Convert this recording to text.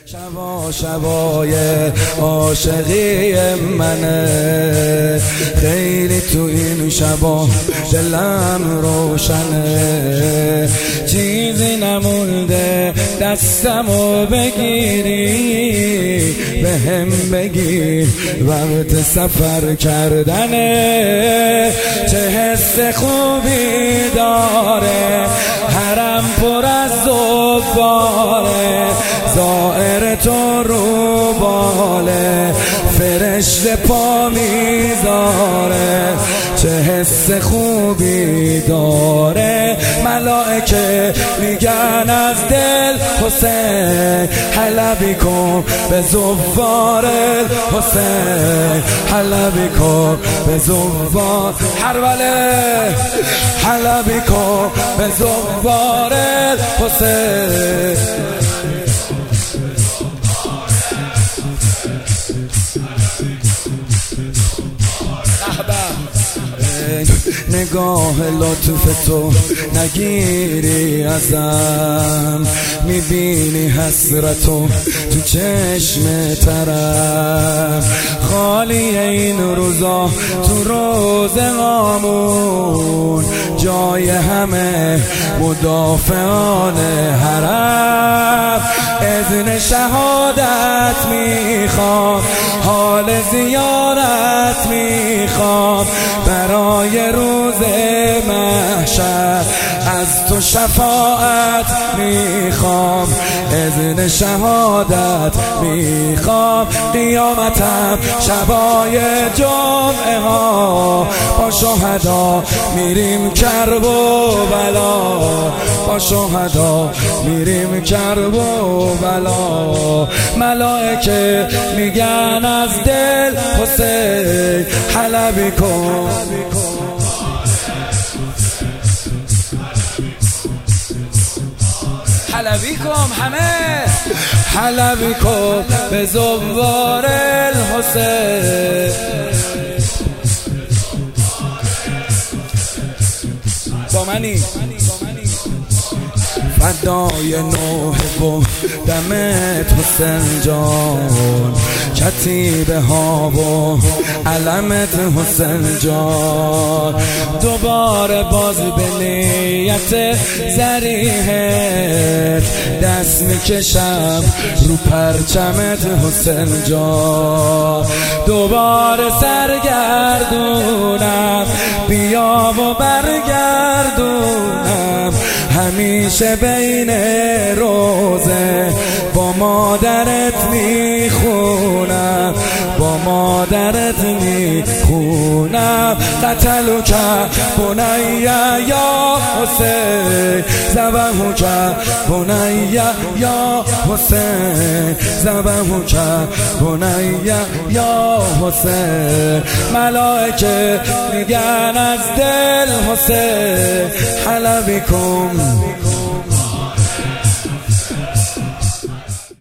شبا شبای عاشقی منه، خیلی تو این شبا دلم روشنه، چیزی نمونده دستمو بگیری، بهم بگی وقت سفر کردنه، چه حس خوبی داره حرم پر از زباره، زائر تو رو باله فرشته پا میذاره، چه حس خوبی داره، ملائکه میگن از دل حسین حلبی کن به زوار حسین، حلبی کن به زوار حربله، حلبی کن به زوار حسین. نگاه لطف تو نگیری ازم، میبینی حسرتو تو چشم طرف، خالی این روزا تو روزهامون جای همه مدافعان حرم، اذن شهادت میخوام، حال زیارت میخوام، برای روز محشر از تو شفاعت میخوام، اذن شهادت میخوام، قیامتم شبای جمعه ها با شهدا میریم کرب و بلا، با شهدا میریم کرب و بلا، ملائکه میگن از دل حسین حلبی کن، حلبی کن همه، حلبی کن به زوار الحسین. با منی فدای نوح و دمت حسین جان، کتیبه ها و علمت حسین جان، دوباره باز به نیت ذریحت دست میکشم رو پرچمت حسین جان، دوباره سرگردونم بیا و برگردونم، همیشه بین روزه با مادرت میخونم، با مادرت میخونم، قتلو که بنیا یا حسین، زبهو که بنیا یا حسین، زبهو که بنیا یا حسین، ملائکه میگن از دل حسین حلبی کن.